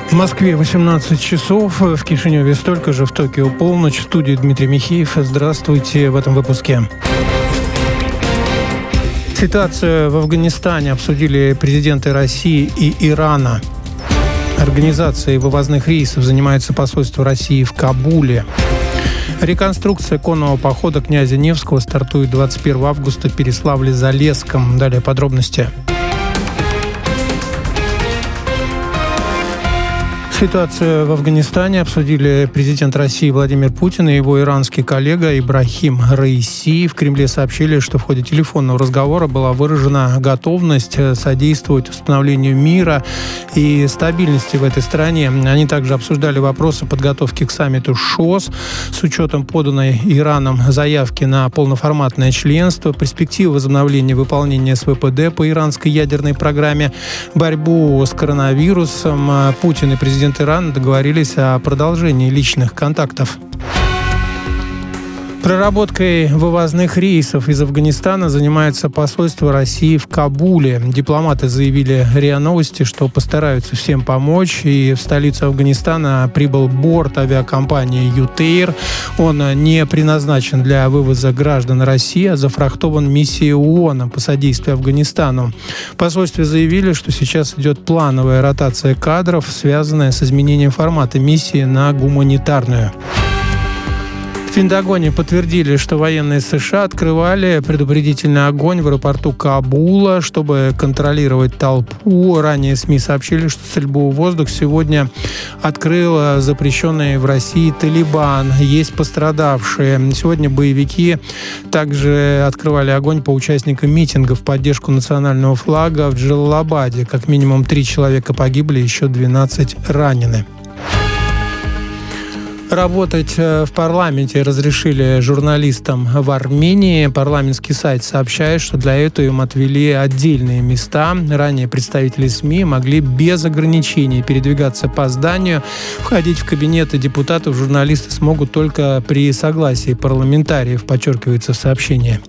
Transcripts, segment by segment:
В Москве 18 часов, в Кишиневе столько же, в Токио полночь. В студии Дмитрий Михеев. Здравствуйте в этом выпуске. Ситуацию в Афганистане обсудили президенты России и Ирана. Организацией вывозных рейсов занимается посольство России в Кабуле. Реконструкция конного похода князя Невского стартует 21 августа в Переславле-Залесском. Далее подробности. Ситуацию в Афганистане обсудили президент России Владимир Путин и его иранский коллега Ибрахим Раиси. В Кремле сообщили, что в ходе телефонного разговора была выражена готовность содействовать установлению мира и стабильности в этой стране. Они также обсуждали вопросы подготовки к саммиту ШОС с учетом поданной Ираном заявки на полноформатное членство, перспективы возобновления выполнения СВПД по иранской ядерной программе, борьбу с коронавирусом. Путин и президент Ирана договорились о продолжении личных контактов. Проработкой вывозных рейсов из Афганистана занимается посольство России в Кабуле. Дипломаты заявили РИА Новости, что постараются всем помочь. И в столицу Афганистана прибыл борт авиакомпании «Ютейр». Он не предназначен для вывоза граждан России, а зафрахтован миссией ООН по содействию Афганистану. В посольстве заявили, что сейчас идет плановая ротация кадров, связанная с изменением формата миссии на гуманитарную. В Пентагоне подтвердили, что военные США открывали предупредительный огонь в аэропорту Кабула, чтобы контролировать толпу. Ранее СМИ сообщили, что стрельбу в воздух сегодня открыл запрещенный в России Талибан. Есть пострадавшие. Сегодня боевики также открывали огонь по участникам митинга в поддержку национального флага в Джалалабаде. Как минимум 3 человека погибли, еще 12 ранены. Работать в парламенте разрешили журналистам в Армении. Парламентский сайт сообщает, что для этого им отвели отдельные места. Ранее представители СМИ могли без ограничений передвигаться по зданию. Входить в кабинеты депутатов журналисты смогут только при согласии парламентариев, подчеркивается в сообщении.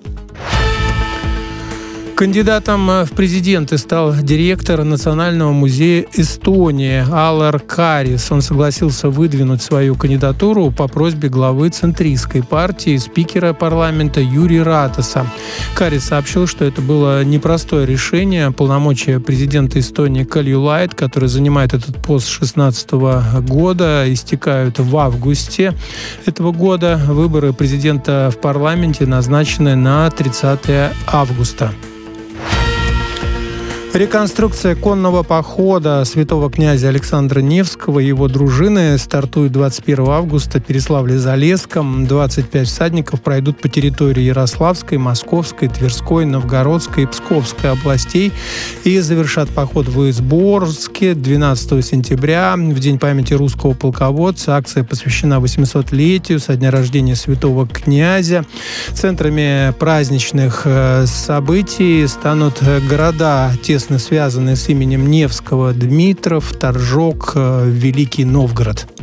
Кандидатом в президенты стал директор Национального музея Эстонии Алар Карис. Он согласился выдвинуть свою кандидатуру по просьбе главы центристской партии, спикера парламента Юри Ратаса. Карис сообщил, что это было непростое решение. Полномочия президента Эстонии Кальюлайд, который занимает этот пост с 2016 года, истекают в августе этого года. Выборы президента в парламенте назначены на 30 августа. Реконструкция конного похода святого князя Александра Невского и его дружины стартует 21 августа в Переславле-Залесском. 25 всадников пройдут по территории Ярославской, Московской, Тверской, Новгородской и Псковской областей и завершат поход в Изборске 12 сентября. В День памяти русского полководца акция посвящена 800-летию со дня рождения святого князя. Центрами праздничных событий станут города, тесно связанные с именем Невского: Дмитров, Торжок, Великий Новгород.